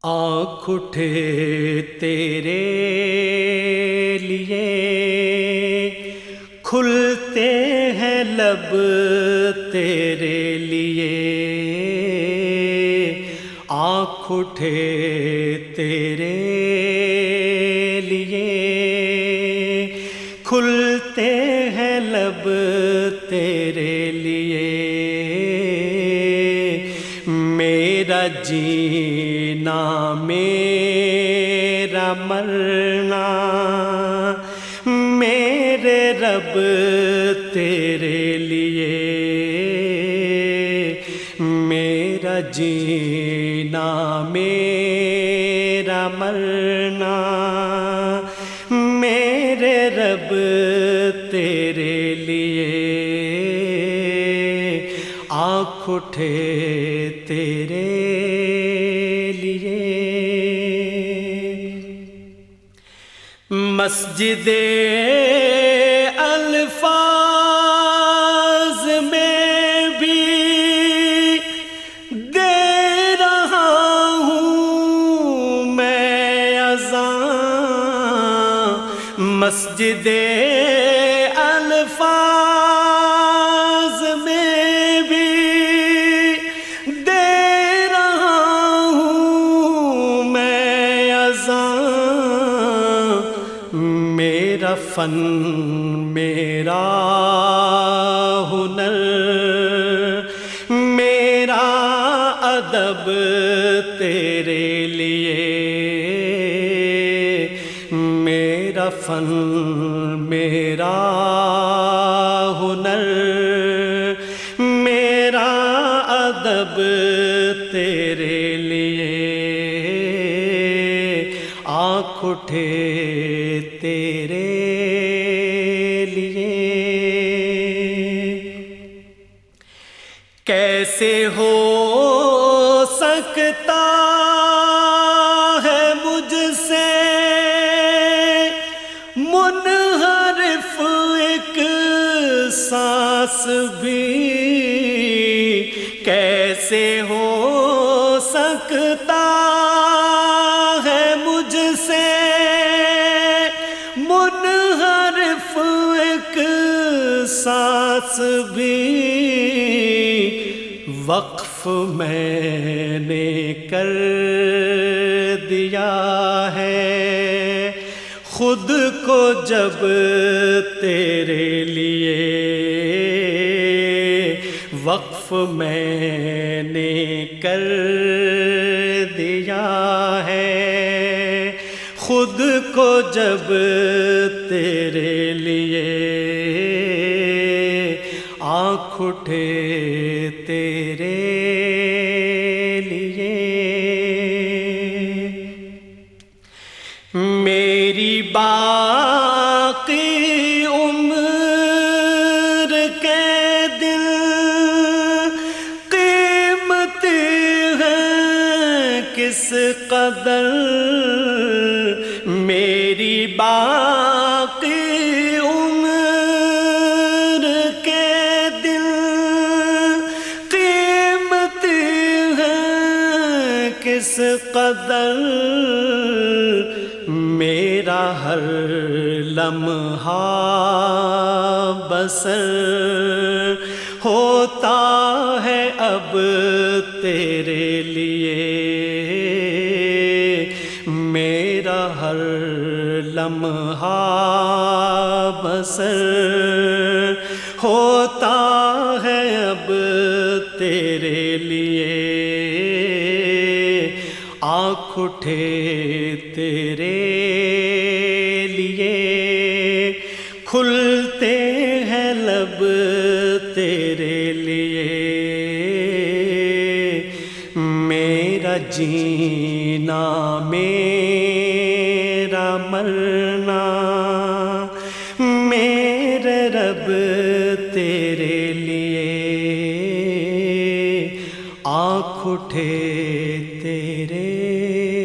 آنکھ اٹھے تیرے لیے، کھلتے ہیں لب تیرے لیے، آنکھ اٹھے تیرے لیے، کھلتے ہیں لب تیرے لیے، میرا جینا میرا مرنا میرے رب تیرے لیے، میرا جینا میرا مرنا میرے رب تیرے لیے، آنکھ اٹھے تیرے لیے۔ مسجد الفاظ میں بھی دے رہا ہوں میں اذان، مسجد الفاظ میں بھی دے رہا ہوں میں اذان، میرا فن میرا ہنر میرا ادب تیرے لیے، میرا فن میرا ہنر میرا ادب تیرے لیے، آنکھ اٹھے تیرے لیے۔ کیسے ہو سکتا ہے مجھ سے منحرف ایک سانس بھی، کیسے ہو سکتا ہے مجھ سے منحرف ایک سانس بھی، وقف میں نے کر دیا ہے خود کو جب تیرے لیے، وقف میں نے کر دیا ہے خود کو جب تیرے لیے، آنکھ اٹھے تیرے لیے۔ میری باقی عمر کے دل قیمتی ہیں کس قدر، میری باقی عمر کے دل قیمتی ہیں کس قدر، میرا ہر لمحہ بسر ہوتا ہے اب تیرے لیے، میرا ہر لمحہ بسر ہوتا ہے اب تیرے لیے، آنکھ اٹھے تیرے لیے، کھلتے ہیں لب تیرے لیے، میرا جینا میرا مرنا میرے رب تیرے لیے، آنکھ اٹھے تیرے